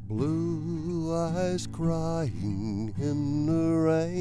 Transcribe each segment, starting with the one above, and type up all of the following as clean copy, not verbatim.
Blue eyes crying in the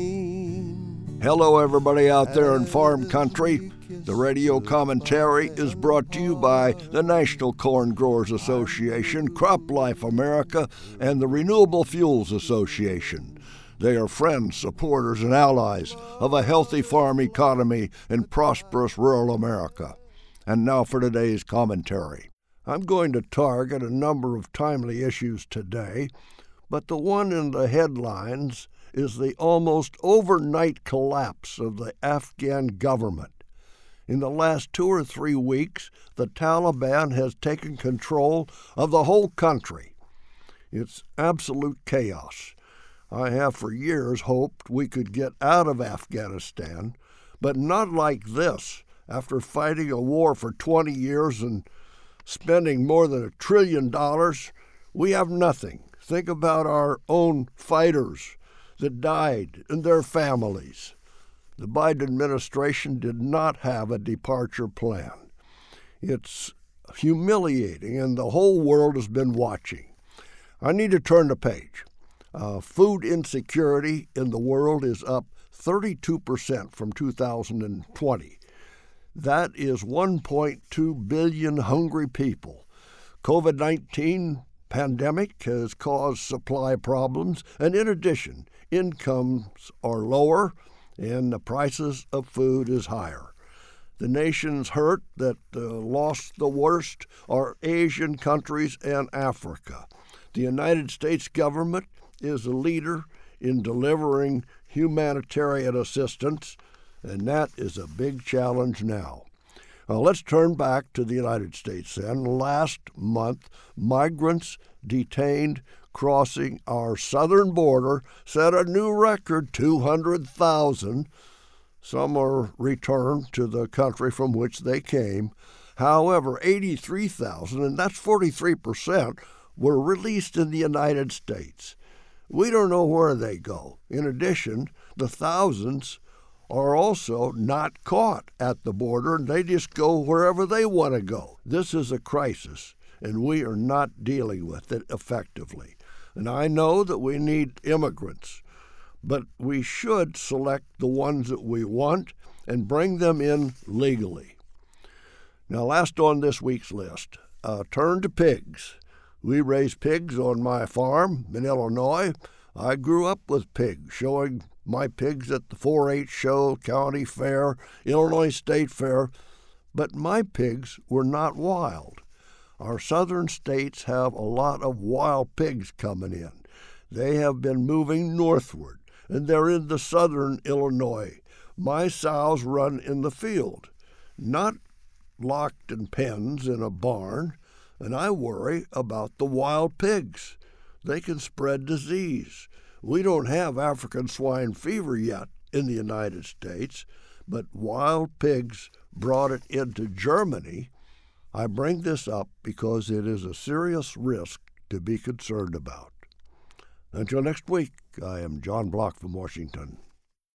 rain. Hello, everybody out there in farm country. The radio commentary is brought to you by the National Corn Growers Association, CropLife America, and the Renewable Fuels Association. They are friends, supporters, and allies of a healthy farm economy in prosperous rural America. And now for today's commentary. I'm going to target a number of timely issues today, but the one in the headlines is the almost overnight collapse of the Afghan government. In the last 2 or 3 weeks, the Taliban has taken control of the whole country. It's absolute chaos. I have for years hoped we could get out of Afghanistan, but not like this. After fighting a war for 20 years and spending more than $1 trillion, we have nothing. Think about our own fighters that died and their families. The Biden administration did not have a departure plan. It's humiliating, and the whole world has been watching. I need to turn the page. Food insecurity in the world is up 32% from 2020. That is 1.2 billion hungry people. COVID-19 pandemic has caused supply problems, and in addition, incomes are lower and the prices of food is higher. The nations hurt that lost the worst are Asian countries and Africa. The United States government is a leader in delivering humanitarian assistance, and that is a big challenge now. Now, let's turn back to the United States then. Last month, migrants detained crossing our southern border set a new record, 200,000. Some are returned to the country from which they came. However, 83,000, and that's 43%, were released in the United States. We don't know where they go. In addition, the thousands are also not caught at the border, and they just go wherever they want to go. This is a crisis, and we are not dealing with it effectively. And I know that we need immigrants, but we should select the ones that we want and bring them in legally. Now, last on this week's list, turn to pigs. We raise pigs on my farm in Illinois. I grew up with pigs, showing my pigs at the 4-H show, county fair, Illinois State Fair, but my pigs were not wild. Our southern states have a lot of wild pigs coming in. They have been moving northward, and they're in the southern Illinois. My sows run in the field, not locked in pens in a barn, and I worry about the wild pigs. They can spread disease. We don't have African swine fever yet in the United States, but wild pigs brought it into Germany. I bring this up because it is a serious risk to be concerned about. Until next week, I am John Block from Washington.